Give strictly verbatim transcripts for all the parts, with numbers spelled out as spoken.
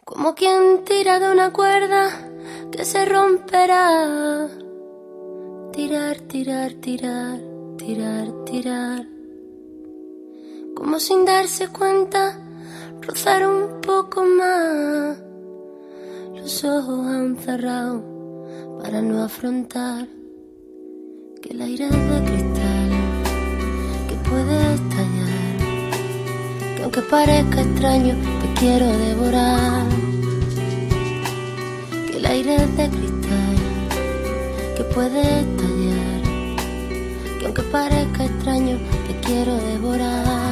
como quien tira de una cuerda que se romperá. Tirar, tirar, tirar, tirar, tirar. Como sin darse cuenta, rozar un poco más. Los ojos aún cerrados para no afrontar que el aire es de cristal, que puede estallar, que aunque parezca extraño te quiero devorar. Que el aire es de cristal, que puede estallar, que aunque parezca extraño te quiero devorar.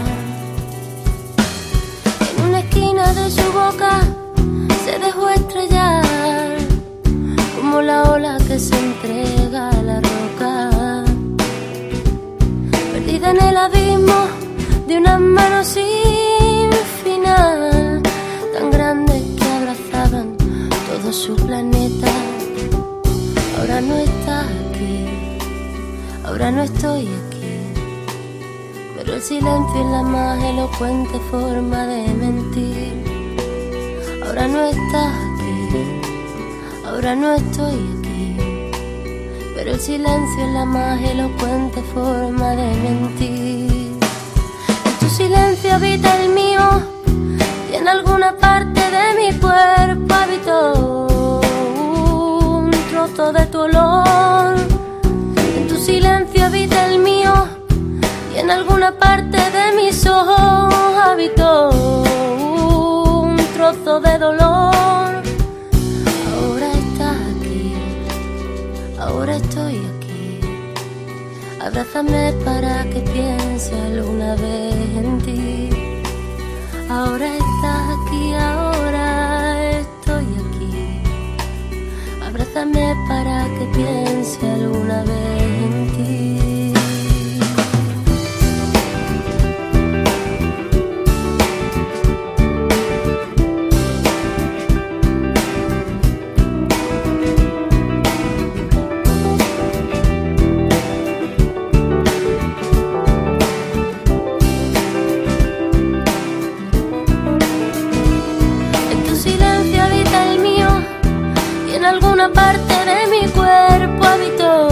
En una esquina de su boca se dejó estrellar como la ola que se entrega a la roca, perdida en el abismo de unas manos sin final, tan grandes que abrazaban todo su planeta. Ahora no estás aquí, ahora no estoy aquí, pero el silencio es la más elocuente forma de mentir. Ahora no estás aquí, ahora no estoy aquí, pero el silencio es la más elocuente forma de mentir. En tu silencio habita el mío y en alguna parte de mi cuerpo habitó un trozo de tu olor. En tu silencio habita el mío y en alguna parte de mis ojos habitó un trozo de dolor. Ahora estás aquí, ahora estoy aquí, abrázame para que piense alguna vez en ti. Ahora estás aquí, ahora estoy aquí, abrázame para que piense alguna vez en ti. En alguna parte de mi cuerpo habitó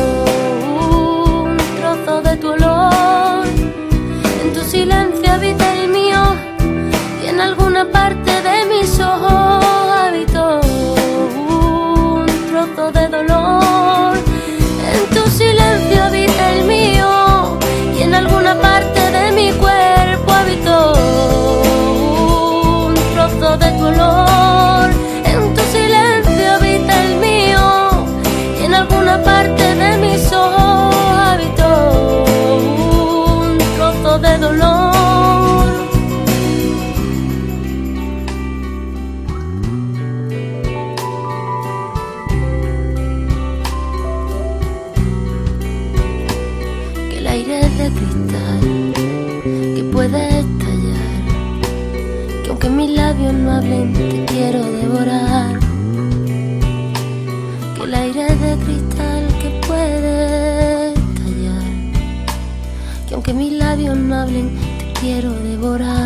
un trozo de tu olor. En tu silencio habita el mío y en alguna parte de mis ojos habitó un trozo de dolor. En tu silencio habita el mío y en alguna parte de mi cuerpo habitó un trozo de tu olor. En tu silencio habita el mío y en alguna parte de mis ojos habitó un trozo de dolor. Que el aire es de cristal, que puede estallar, que aunque mis labios no hablen te quiero devorar. Que el aire es de cristal, que puede estallar, que aunque mis labios no hablen te quiero devorar.